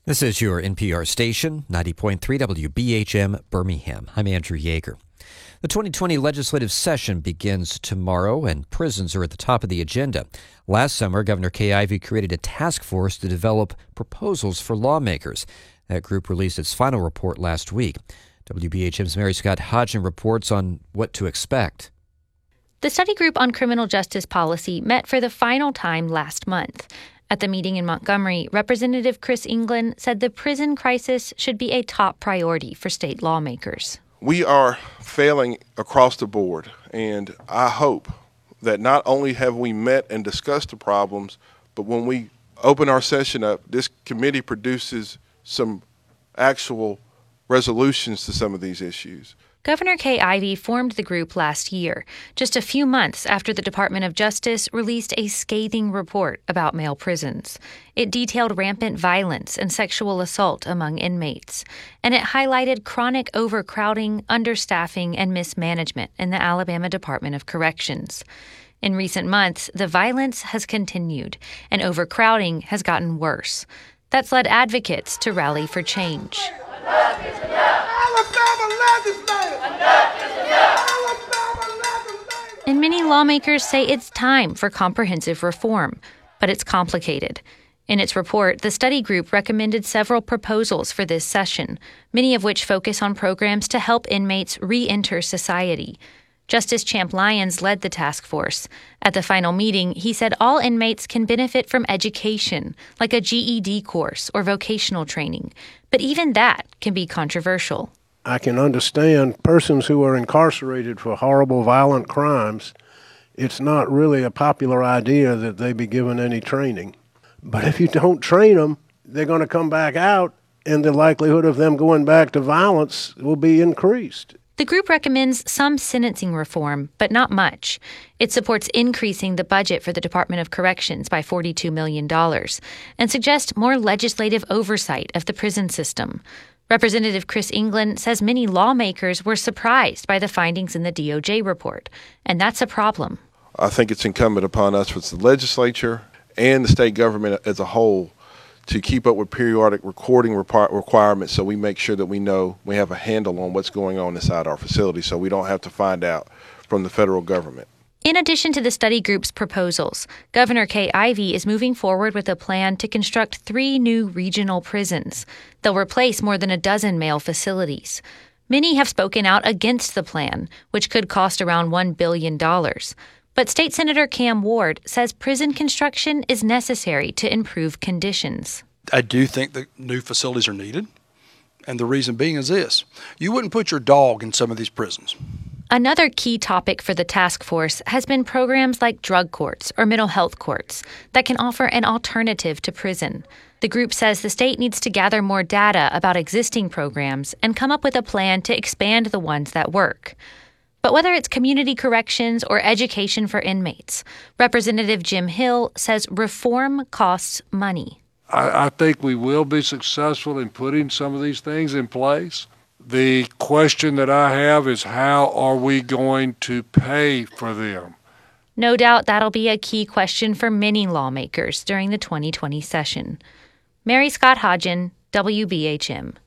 This is your NPR station, 90.3 WBHM Birmingham. I'm Andrew Yeager. The 2020 legislative session begins tomorrow, and prisons are at the top of the agenda. Last summer, Governor Kay Ivey created a task force to develop proposals for lawmakers. That group released its final report last week. WBHM's Mary Scott Hodgin reports on what to expect. The study group on criminal justice policy met for the final time last month. At the meeting in Montgomery, Representative Chris England said the prison crisis should be a top priority for state lawmakers. We are failing across the board, and I hope that not only have we met and discussed the problems, but when we open our session up, this committee produces some actual resolutions to some of these issues. Governor Kay Ivey formed the group last year, just a few months after the Department of Justice released a scathing report about male prisons. It detailed rampant violence and sexual assault among inmates, and it highlighted chronic overcrowding, understaffing, and mismanagement in the Alabama Department of Corrections. In recent months, the violence has continued, and overcrowding has gotten worse. That's led advocates to rally for change. And many lawmakers say it's time for comprehensive reform, but it's complicated. In its report, the study group recommended several proposals for this session, many of which focus on programs to help inmates re-enter society. Justice Champ Lyons led the task force. At the final meeting, he said all inmates can benefit from education, like a GED course or vocational training. But even that can be controversial. I can understand persons who are incarcerated for horrible, violent crimes. It's not really a popular idea that they be given any training. But if you don't train them, they're going to come back out, and the likelihood of them going back to violence will be increased. The group recommends some sentencing reform, but not much. It supports increasing the budget for the Department of Corrections by $42 million and suggests more legislative oversight of the prison system. Representative Chris England says many lawmakers were surprised by the findings in the DOJ report, and that's a problem. I think it's incumbent upon us with the legislature and the state government as a whole to keep up with periodic recording requirements so we make sure that we know we have a handle on what's going on inside our facility so we don't have to find out from the federal government. In addition to the study group's proposals, Governor Kay Ivey is moving forward with a plan to construct 3 new regional prisons. They'll replace more than a dozen male facilities. Many have spoken out against the plan, which could cost around $1 billion. But State Senator Cam Ward says prison construction is necessary to improve conditions. I do think that new facilities are needed, and the reason being is this. You wouldn't put your dog in some of these prisons. Another key topic for the task force has been programs like drug courts or mental health courts that can offer an alternative to prison. The group says the state needs to gather more data about existing programs and come up with a plan to expand the ones that work. But whether it's community corrections or education for inmates, Representative Jim Hill says reform costs money. I think we will be successful in putting some of these things in place. The question that I have is how are we going to pay for them? No doubt that'll be a key question for many lawmakers during the 2020 session. Mary Scott Hodgin, WBHM.